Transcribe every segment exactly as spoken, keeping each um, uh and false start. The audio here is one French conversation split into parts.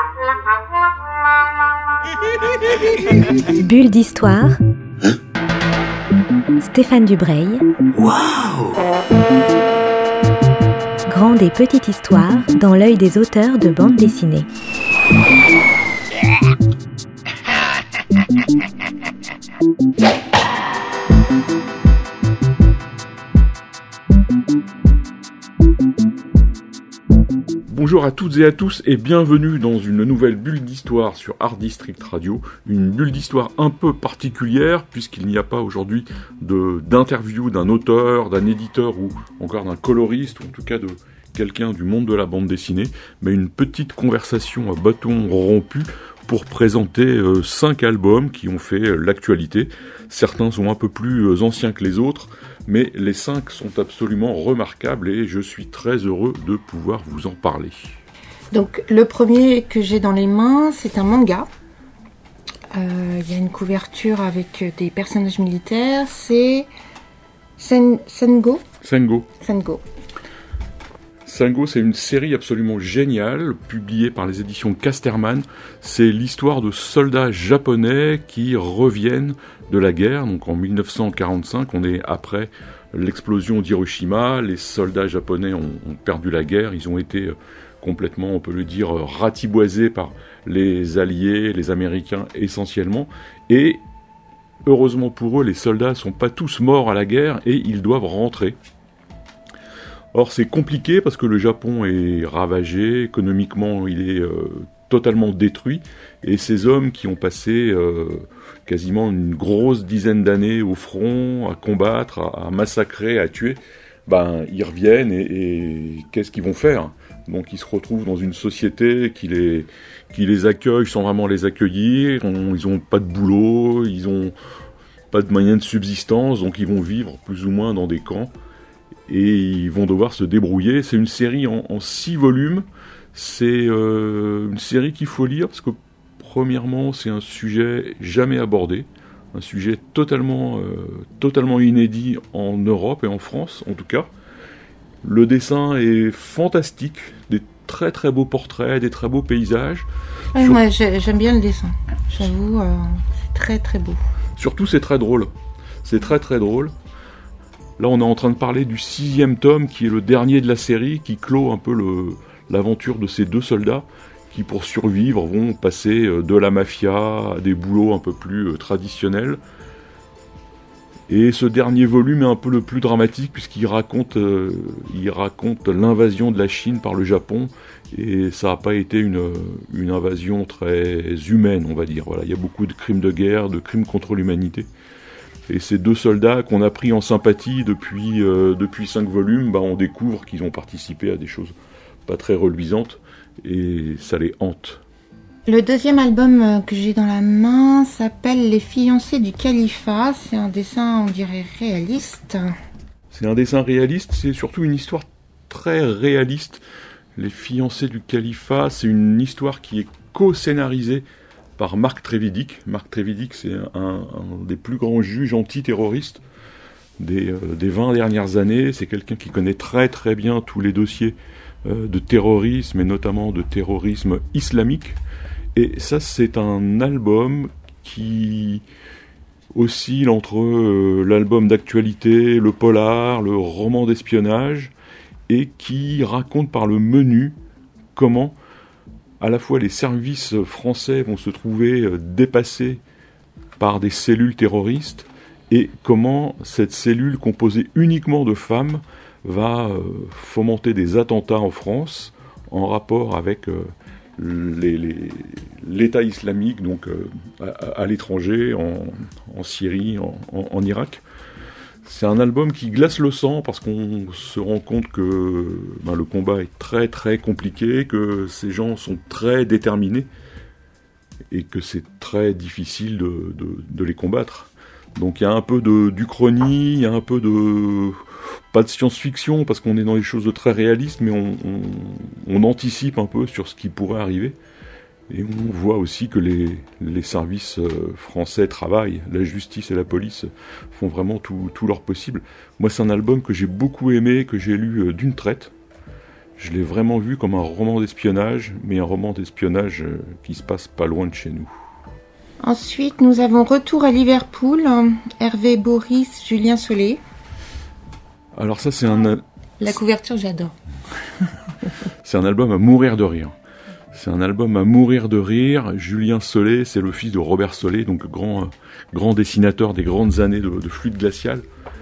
Bulle d'histoire. Hein? Stéphane Dubreuil. Waouh! Grande et petite histoire dans l'œil des auteurs de bande dessinée. Bonjour à toutes et à tous et bienvenue dans une nouvelle bulle d'histoire sur Art District Radio. Une bulle d'histoire un peu particulière puisqu'il n'y a pas aujourd'hui de, d'interview d'un auteur, d'un éditeur ou encore d'un coloriste ou en tout cas de quelqu'un du monde de la bande dessinée, mais une petite conversation à bâton rompu pour présenter euh, cinq albums qui ont fait euh, l'actualité. Certains sont un peu plus euh, anciens que les autres, mais les cinq sont absolument remarquables et je suis très heureux de pouvoir vous en parler. Donc le premier que j'ai dans les mains, c'est un manga. Euh, il y a une couverture avec des personnages militaires, c'est Sen- Sengo. Sengo. Sengo. Sengo, c'est une série absolument géniale, publiée par les éditions Casterman. C'est l'histoire de soldats japonais qui reviennent de la guerre. Donc en dix-neuf cent quarante-cinq, on est après l'explosion d'Hiroshima. Les soldats japonais ont, ont perdu la guerre. Ils ont été complètement, on peut le dire, ratiboisés par les Alliés, les Américains essentiellement. Et heureusement pour eux, les soldats ne sont pas tous morts à la guerre et ils doivent rentrer. Or, c'est compliqué parce que le Japon est ravagé, économiquement, il est euh, totalement détruit, et ces hommes qui ont passé euh, quasiment une grosse dizaine d'années au front, à combattre, à, à massacrer, à tuer, ben, ils reviennent, et, et qu'est-ce qu'ils vont faire ? Donc, ils se retrouvent dans une société qui les, qui les accueille sans vraiment les accueillir, on, ils n'ont pas de boulot, ils n'ont pas de moyens de subsistance, donc ils vont vivre plus ou moins dans des camps. Et ils vont devoir se débrouiller. C'est une série en, en six volumes. C'est euh, une série qu'il faut lire parce que, premièrement, c'est un sujet jamais abordé. Un sujet totalement, euh, totalement inédit en Europe et en France, en tout cas. Le dessin est fantastique. Des très très beaux portraits, des très beaux paysages. Ouais, Sur... Moi, j'aime bien le dessin. J'avoue, euh, c'est très très beau. Surtout, c'est très drôle. C'est très très drôle. Là, on est en train de parler du sixième tome, qui est le dernier de la série, qui clôt un peu le, l'aventure de ces deux soldats, qui, pour survivre, vont passer de la mafia à des boulots un peu plus euh, traditionnels. Et ce dernier volume est un peu le plus dramatique, puisqu'il raconte, euh, il raconte l'invasion de la Chine par le Japon, et ça n'a pas été une, une invasion très humaine, on va dire. Voilà, il y a beaucoup de crimes de guerre, de crimes contre l'humanité. Et ces deux soldats qu'on a pris en sympathie depuis, euh, depuis cinq volumes, bah, on découvre qu'ils ont participé à des choses pas très reluisantes et ça les hante. Le deuxième album que j'ai dans la main s'appelle Les fiancés du califat. C'est un dessin, on dirait, réaliste. C'est un dessin réaliste, c'est surtout une histoire très réaliste. Les fiancés du califat, c'est une histoire qui est co-scénarisée par Marc Trévidic. Marc Trévidic, c'est un, un des plus grands juges antiterroristes des, euh, des vingt dernières années. C'est quelqu'un qui connaît très très bien tous les dossiers euh, de terrorisme, et notamment de terrorisme islamique. Et ça, c'est un album qui oscille entre euh, l'album d'actualité, le polar, le roman d'espionnage, et qui raconte par le menu comment à la fois les services français vont se trouver dépassés par des cellules terroristes et comment cette cellule composée uniquement de femmes va fomenter des attentats en France en rapport avec les, les, l'État islamique, donc à, à l'étranger, en, en Syrie, en, en, en Irak. C'est un album qui glace le sang parce qu'on se rend compte que ben, le combat est très très compliqué, que ces gens sont très déterminés et que c'est très difficile de, de, de les combattre. Donc il y a un peu de, d'uchronie, il y a un peu de... pas de science-fiction parce qu'on est dans des choses de très réalistes, mais on, on, on anticipe un peu sur ce qui pourrait arriver. Et on voit aussi que les, les services français travaillent, la justice et la police font vraiment tout, tout leur possible. Moi, c'est un album que j'ai beaucoup aimé, que j'ai lu d'une traite, je l'ai vraiment vu comme un roman d'espionnage, mais un roman d'espionnage euh, qui se passe pas loin de chez nous. Ensuite, nous avons Retour à Liverpool, Hervé Boris, Julien Solé. Alors ça, c'est un... La couverture, j'adore. C'est un album à mourir de rire. C'est un album à mourir de rire. Julien Solé, c'est le fils de Robert Solé, donc grand, euh, grand dessinateur des grandes années de, de Fluide Glacial.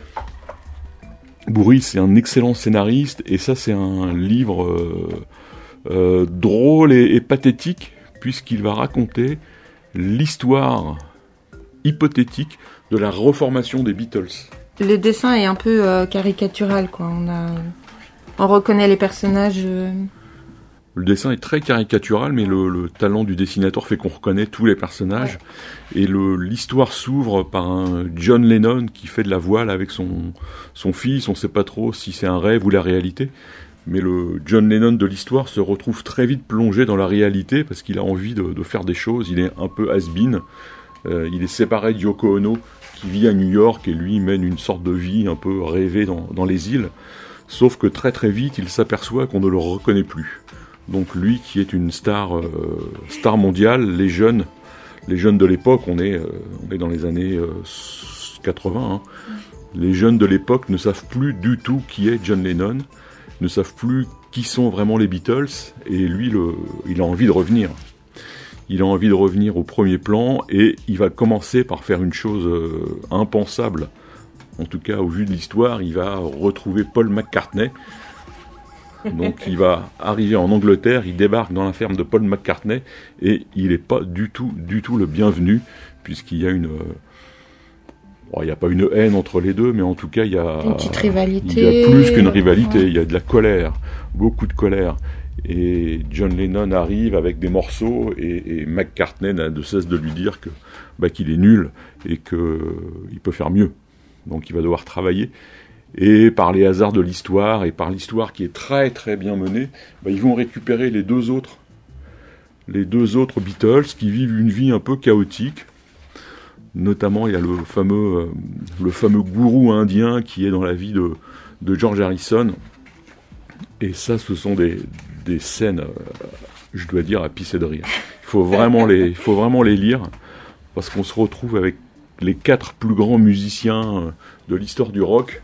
Bourri, c'est un excellent scénariste, et ça, c'est un livre euh, euh, drôle et, et pathétique, puisqu'il va raconter l'histoire hypothétique de la reformation des Beatles. Le dessin est un peu euh, caricatural, quoi. On, a... On reconnaît les personnages... Euh... Le dessin est très caricatural, mais le, le talent du dessinateur fait qu'on reconnaît tous les personnages. Ouais. Et le, l'histoire s'ouvre par un John Lennon qui fait de la voile avec son, son fils. On ne sait pas trop si c'est un rêve ou la réalité. Mais le John Lennon de l'histoire se retrouve très vite plongé dans la réalité parce qu'il a envie de, de faire des choses. Il est un peu has-been. Euh, il est séparé de Yoko Ono qui vit à New York et lui mène une sorte de vie un peu rêvée dans, dans les îles. Sauf que très très vite, il s'aperçoit qu'on ne le reconnaît plus. Donc lui qui est une star, euh, star mondiale, les jeunes, les jeunes de l'époque, on est, euh, on est dans les années euh, quatre-vingts, hein. Les jeunes de l'époque ne savent plus du tout qui est John Lennon, ne savent plus qui sont vraiment les Beatles, et lui, le, il a envie de revenir. Il a envie de revenir au premier plan, et il va commencer par faire une chose euh, impensable. En tout cas, au vu de l'histoire, il va retrouver Paul McCartney. Donc il va arriver en Angleterre, il débarque dans la ferme de Paul McCartney et il n'est pas du tout, du tout le bienvenu, puisqu'il y a une... Bon, il n'y a pas une haine entre les deux, mais en tout cas il y a... Une petite rivalité. Il y a plus qu'une rivalité, ouais. Il y a de la colère, beaucoup de colère. Et John Lennon arrive avec des morceaux et, et McCartney n'a de cesse de lui dire que, bah, qu'il est nul et qu'il peut faire mieux. Donc il va devoir travailler. Et par les hasards de l'histoire, et par l'histoire qui est très très bien menée, bah, ils vont récupérer les deux autres, les deux autres Beatles qui vivent une vie un peu chaotique. Notamment, il y a le fameux, euh, le fameux gourou indien qui est dans la vie de, de George Harrison. Et ça, ce sont des, des scènes, euh, je dois dire, à pisser de rire. Il faut vraiment les, il faut vraiment les lire, parce qu'on se retrouve avec les quatre plus grands musiciens de l'histoire du rock.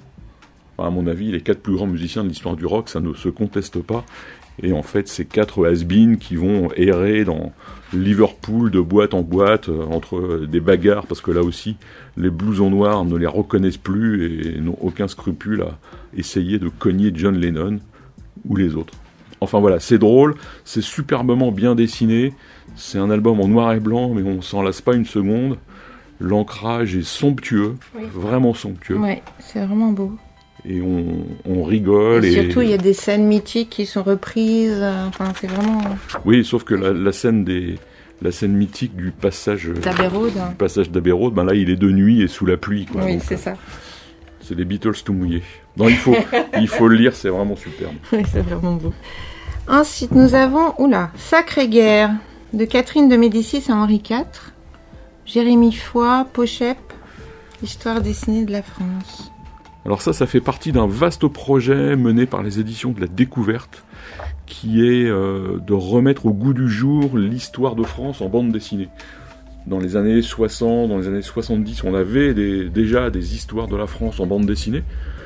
À mon avis, les quatre plus grands musiciens de l'histoire du rock, ça ne se conteste pas. Et en fait, ces quatre has-been qui vont errer dans Liverpool de boîte en boîte, euh, entre des bagarres, parce que là aussi, les blousons noirs ne les reconnaissent plus et n'ont aucun scrupule à essayer de cogner John Lennon ou les autres. Enfin voilà, c'est drôle, c'est superbement bien dessiné, c'est un album en noir et blanc, mais on s'en lasse pas une seconde. L'ancrage est somptueux, oui. Vraiment somptueux. Oui, c'est vraiment beau. Et on, on rigole. Et et surtout, il y a des scènes mythiques qui sont reprises. Enfin, c'est vraiment... Oui, sauf que la, la scène des, la scène mythique du passage d'Abbey Road, du passage d'Abbey Road, ben là, il est de nuit et sous la pluie, quoi. Oui, donc, c'est ça. C'est les Beatles tout mouillés. Non, il faut, il faut le lire, c'est vraiment superbe. Oui, c'est vraiment beau. Ensuite, nous avons, oula, Sacrée Guerre, de Catherine de Médicis à Henri quatre, Jérémy Foy, Pochep, Histoire dessinée de la France. Alors ça, ça fait partie d'un vaste projet mené par les éditions de la Découverte, qui est euh, de remettre au goût du jour l'histoire de France en bande dessinée. Dans les années soixante, dans les années soixante-dix, on avait des, déjà des histoires de la France en bande dessinée.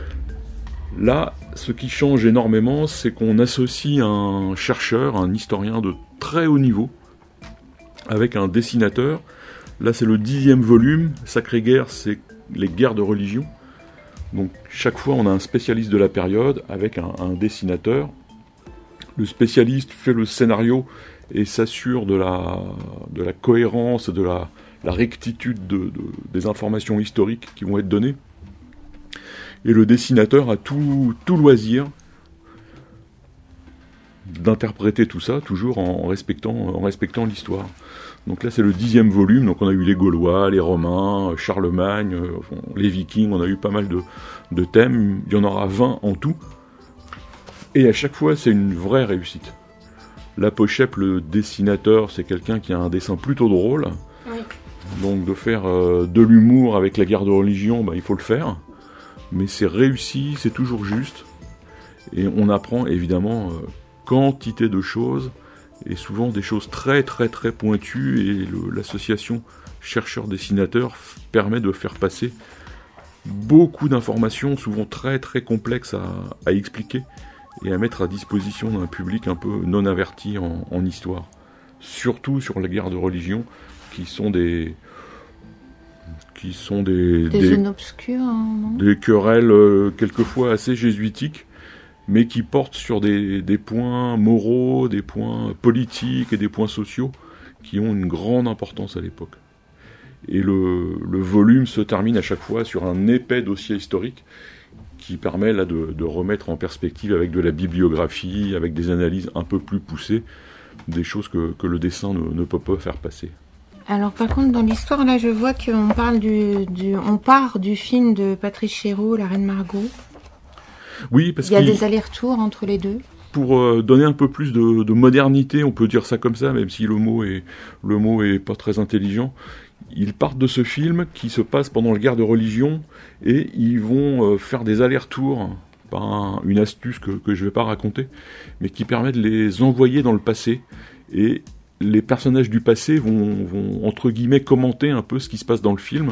Là, ce qui change énormément, c'est qu'on associe un chercheur, un historien de très haut niveau, avec un dessinateur. Là, c'est le dixième volume. Sacrée Guerre, c'est les guerres de religion. Donc chaque fois on a un spécialiste de la période avec un, un dessinateur. Le spécialiste fait le scénario et s'assure de la, de la cohérence, de la, la rectitude de, de, des informations historiques qui vont être données. Et le dessinateur a tout, tout loisir d'interpréter tout ça, toujours en respectant, en respectant l'histoire. Donc là, c'est le dixième volume, donc on a eu les Gaulois, les Romains, Charlemagne, euh, les Vikings, on a eu pas mal de, de thèmes, il y en aura vingt en tout, et à chaque fois, c'est une vraie réussite. La Pochep, le dessinateur, c'est quelqu'un qui a un dessin plutôt drôle, oui. Donc de faire euh, de l'humour avec la guerre de religion, ben, il faut le faire, mais c'est réussi, c'est toujours juste, Et on apprend évidemment euh, quantité de choses, et souvent des choses très très très pointues, et le, l'association chercheurs-dessinateurs f- permet de faire passer beaucoup d'informations, souvent très très complexes à, à expliquer, et à mettre à disposition d'un public un peu non averti en, en histoire. Surtout sur les guerres de religion, qui sont des... qui sont des... Des, des zones obscures, hein, non ? des querelles euh, quelquefois assez jésuitiques, mais qui portent sur des, des points moraux, des points politiques et des points sociaux qui ont une grande importance à l'époque. Et le, le volume se termine à chaque fois sur un épais dossier historique qui permet là de, de remettre en perspective avec de la bibliographie, avec des analyses un peu plus poussées, des choses que, que le dessin ne, ne peut pas faire passer. Alors par contre, dans l'histoire, là, je vois qu'on parle du, du, on part du film de Patrice Chéreau, La Reine Margot. Oui, parce Il y a qu'il, des allers-retours entre les deux. pour euh, donner un peu plus de, de modernité, on peut dire ça comme ça, même si le mot est, le mot est pas très intelligent, ils partent de ce film qui se passe pendant la guerre de religion, et ils vont euh, faire des allers-retours par un- une astuce que, que je vais pas raconter, mais qui permet de les envoyer dans le passé, et les personnages du passé vont, vont, entre guillemets, commenter un peu ce qui se passe dans le film.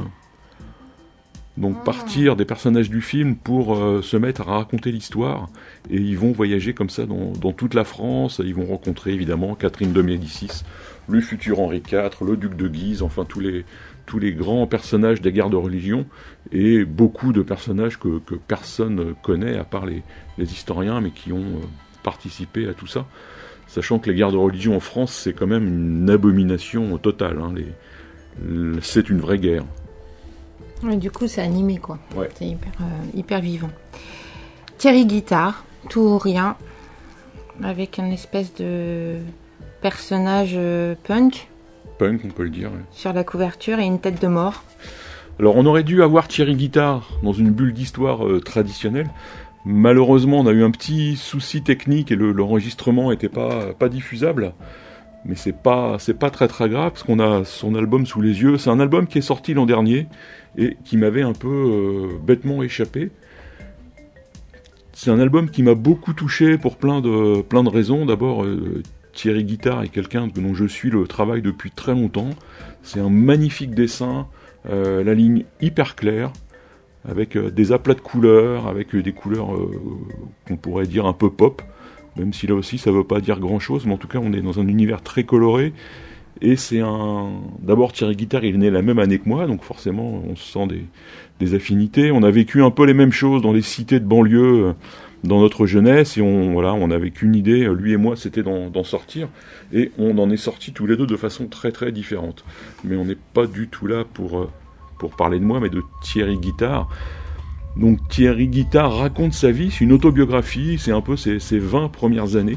Donc Ah. partir des personnages du film pour euh, se mettre à raconter l'histoire, et ils vont voyager comme ça dans, dans toute la France. Ils vont rencontrer évidemment Catherine de Médicis, le futur Henri quatre, le duc de Guise, enfin tous les, tous les grands personnages des guerres de religion, et beaucoup de personnages que, que personne connaît à part les, les historiens, mais qui ont euh, participé à tout ça. Sachant que les guerres de religion en France, c'est quand même une abomination totale, hein. Les, le- c'est une vraie guerre. Ouais, du coup, c'est animé, quoi. Ouais. C'est hyper, euh, hyper vivant. Thierry Guittard, tout ou rien, avec un espèce de personnage euh, punk Punk, on peut le dire. Ouais. sur la couverture et une tête de mort. Alors on aurait dû avoir Thierry Guittard dans une bulle d'histoire euh, traditionnelle. Malheureusement, on a eu un petit souci technique et le, l'enregistrement n'était pas, pas diffusable. Mais c'est pas, c'est pas très très grave, parce qu'on a son album sous les yeux. C'est un album qui est sorti l'an dernier et qui m'avait un peu euh, bêtement échappé. C'est un album qui m'a beaucoup touché pour plein de, plein de raisons. D'abord, euh, Thierry Guittard est quelqu'un dont je suis le travail depuis très longtemps. C'est un magnifique dessin, euh, la ligne hyper claire, avec euh, des aplats de couleurs, avec euh, des couleurs euh, qu'on pourrait dire un peu pop, même si là aussi ça ne veut pas dire grand chose, mais en tout cas on est dans un univers très coloré, et c'est un... D'abord Thierry Guittard, il est né la même année que moi, donc forcément on se sent des, des affinités, on a vécu un peu les mêmes choses dans les cités de banlieue, euh, dans notre jeunesse, et on, voilà, on avait qu'une idée, lui et moi, c'était d'en, d'en sortir, et on en est sortis tous les deux de façon très très différente. Mais on n'est pas du tout là pour... Euh, pour parler de moi, mais de Thierry Guittard. Donc Thierry Guittard raconte sa vie, c'est une autobiographie, c'est un peu ses, ses vingt premières années.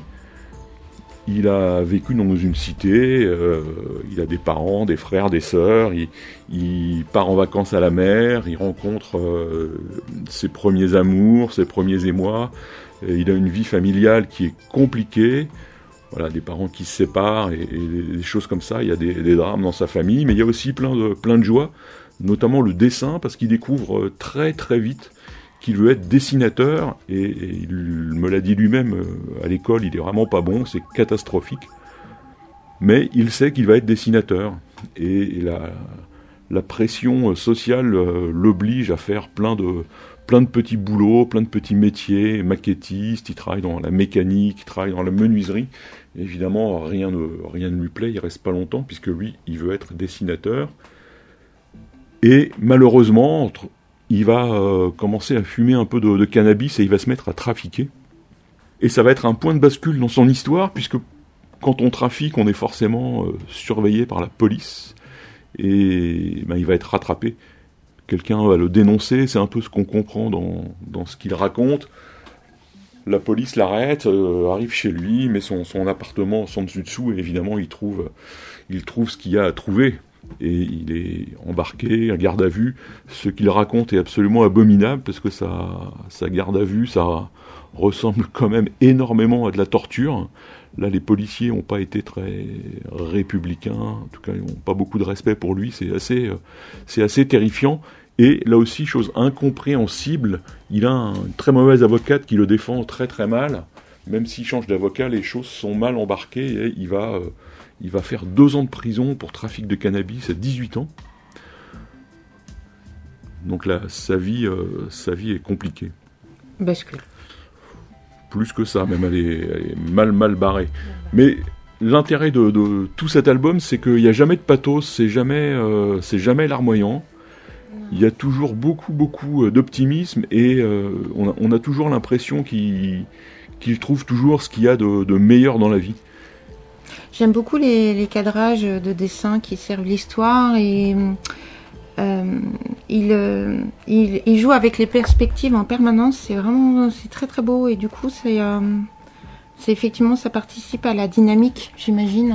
Il a vécu dans une cité, euh, il a des parents, des frères, des sœurs, il, il part en vacances à la mer, il rencontre euh, ses premiers amours, ses premiers émois, et il a une vie familiale qui est compliquée. Voilà, des parents qui se séparent et, et des choses comme ça, il y a des, des drames dans sa famille, mais il y a aussi plein de, plein de joie, notamment le dessin, parce qu'il découvre très très vite qu'il veut être dessinateur, et, et il me l'a dit lui-même, euh, à l'école il est vraiment pas bon, c'est catastrophique, mais il sait qu'il va être dessinateur, et, et la, la pression sociale euh, l'oblige à faire plein de, plein de petits boulots, plein de petits métiers, maquettiste, il travaille dans la mécanique, il travaille dans la menuiserie, et évidemment rien ne, rien ne lui plaît, il reste pas longtemps, puisque lui il veut être dessinateur. Et malheureusement, entre, il va euh, commencer à fumer un peu de, de cannabis et il va se mettre à trafiquer. Et ça va être un point de bascule dans son histoire, puisque quand on trafique, on est forcément euh, surveillé par la police. Et ben, il va être rattrapé. Quelqu'un va le dénoncer, c'est un peu ce qu'on comprend dans, dans ce qu'il raconte. La police l'arrête, euh, arrive chez lui, met son, son appartement sans dessus-dessous, et évidemment il trouve, il trouve ce qu'il y a à trouver. Et il est embarqué, à garde à vue. Ce qu'il raconte est absolument abominable, parce que sa, sa garde à vue, ça ressemble quand même énormément à de la torture. Là, les policiers n'ont pas été très républicains, en tout cas, ils n'ont pas beaucoup de respect pour lui, c'est assez, c'est assez terrifiant. Et là aussi, chose incompréhensible, il a un- une très mauvaise avocate qui le défend très très mal. Même s'il change d'avocat, les choses sont mal embarquées et il va, euh, il va faire deux ans de prison pour trafic de cannabis à dix-huit ans. Donc là, sa vie, euh, sa vie est compliquée. Bascule. Plus que ça, même elle est, elle est mal mal barrée. Mais l'intérêt de, de tout cet album, c'est qu'il n'y a jamais de pathos, c'est jamais, euh, c'est jamais larmoyant. Il y a toujours beaucoup beaucoup d'optimisme et euh, on, a, on a toujours l'impression qu'il, qu'il trouve toujours ce qu'il y a de, de meilleur dans la vie. J'aime beaucoup les, les cadrages de dessins qui servent l'histoire et euh, il, euh, il, il joue avec les perspectives en permanence. C'est vraiment c'est très très beau et du coup c'est, euh, c'est effectivement ça participe à la dynamique, j'imagine.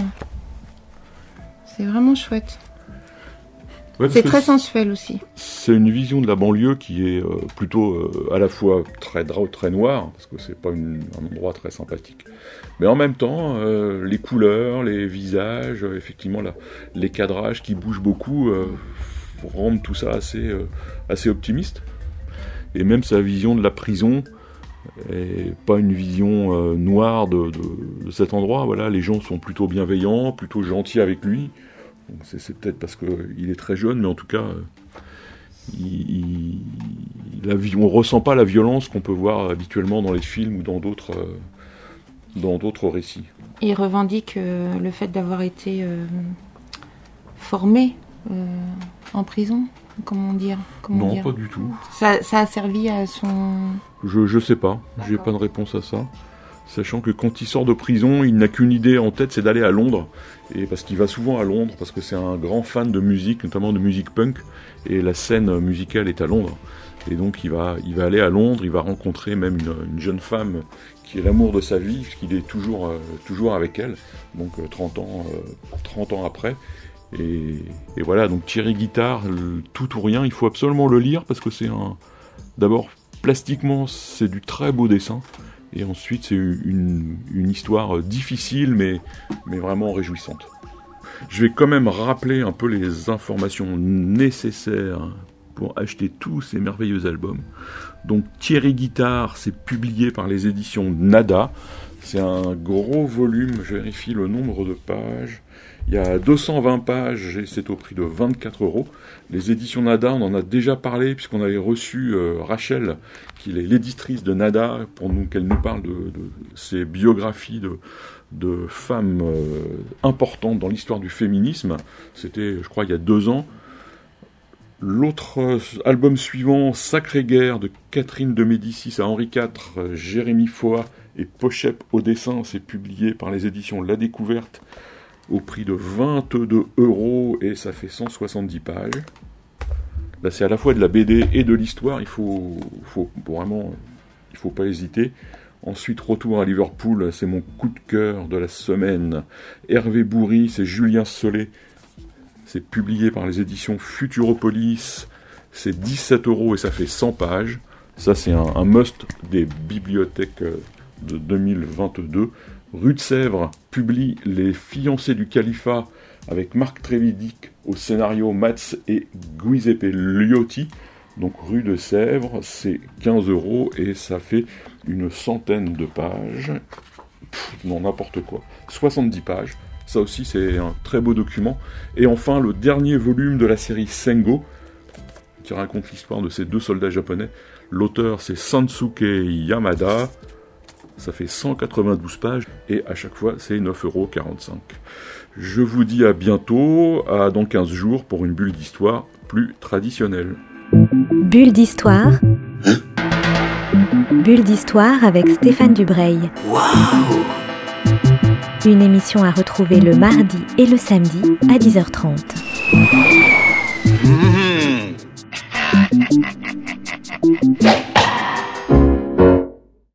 C'est vraiment chouette. Ouais, parce C'est que très sensuel aussi. C'est une vision de la banlieue qui est euh, plutôt euh, à la fois très dra- très noire, parce que c'est pas une- un endroit très sympathique, mais en même temps, euh, les couleurs, les visages, euh, effectivement, la- les cadrages qui bougent beaucoup euh, rendent tout ça assez, euh, assez optimiste. Et même sa vision de la prison est pas une vision euh, noire de, de- de cet endroit. Voilà, les gens sont plutôt bienveillants, plutôt gentils avec lui. Donc c'est, c'est peut-être parce qu'il est très jeune, mais en tout cas, euh, il, il- la, vi- on ne ressent pas la violence qu'on peut voir habituellement dans les films ou dans d'autres, euh, dans d'autres récits. Il revendique euh, le fait d'avoir été euh, formé euh, en prison. Comment dire, comment non, dire pas du tout. Ça, ça a servi à son... Je ne sais pas, j'ai D'accord. pas de réponse à ça. Sachant que quand il sort de prison, il n'a qu'une idée en tête, c'est d'aller à Londres. Et parce qu'il va souvent à Londres, parce que c'est un grand fan de musique, notamment de musique punk. Et la scène musicale est à Londres. Et donc il va, il va aller à Londres, il va rencontrer même une, une jeune femme qui est l'amour de sa vie, puisqu'il est toujours, euh, toujours avec elle. Donc euh, trente ans, euh, trente ans après. Et, et voilà, donc Thierry Guittard, le tout ou rien, il faut absolument le lire, parce que c'est un... D'abord, plastiquement, c'est du très beau dessin. Et ensuite, c'est une, une histoire difficile, mais, mais vraiment réjouissante. Je vais quand même rappeler un peu les informations nécessaires pour acheter tous ces merveilleux albums. Donc, Thierry Guittard, c'est publié par les éditions Nada. C'est un gros volume, je vérifie le nombre de pages. Il y a deux cent vingt pages et c'est au prix de vingt-quatre euros. Les éditions Nada, on en a déjà parlé puisqu'on avait reçu euh, Rachel, qui est l'éditrice de Nada, pour nous, qu'elle nous parle de, de ses biographies de, de femmes euh, importantes dans l'histoire du féminisme. C'était, je crois, il y a deux ans. L'autre euh, album suivant, Sacrée Guerre, de Catherine de Médicis à Henri quatre, euh, Jérémy Foa et Pochep au dessin, c'est publié par les éditions La Découverte, au prix de vingt-deux euros et ça fait cent soixante-dix pages. Là, c'est à la fois de la B D et de l'histoire, il faut, faut vraiment, il faut pas hésiter. Ensuite, Retour à Liverpool, c'est mon coup de cœur de la semaine. Hervé Bourri, c'est Julien Solé, c'est publié par les éditions Futuropolis, c'est dix-sept euros et ça fait cent pages. Ça, c'est un, un must des bibliothèques de deux mille vingt-deux. Rue de Sèvres publie Les Fiancés du Califat avec Marc Trévidic au scénario Mats et Giuseppe Liotti. Donc Rue de Sèvres, c'est quinze euros et ça fait une centaine de pages. Pff, non, n'importe quoi. soixante-dix pages. Ça aussi, c'est un très beau document. Et enfin, le dernier volume de la série Sengo, qui raconte l'histoire de ces deux soldats japonais. L'auteur, c'est Sansuke Yamada. Ça fait cent quatre-vingt-douze pages et à chaque fois, c'est neuf euros quarante-cinq. Je vous dis à bientôt, à dans quinze jours, pour une bulle d'histoire plus traditionnelle. Bulle d'histoire. Bulle d'histoire avec Stéphane Dubreuil. Waouh! Une émission à retrouver le mardi et le samedi à dix heures trente.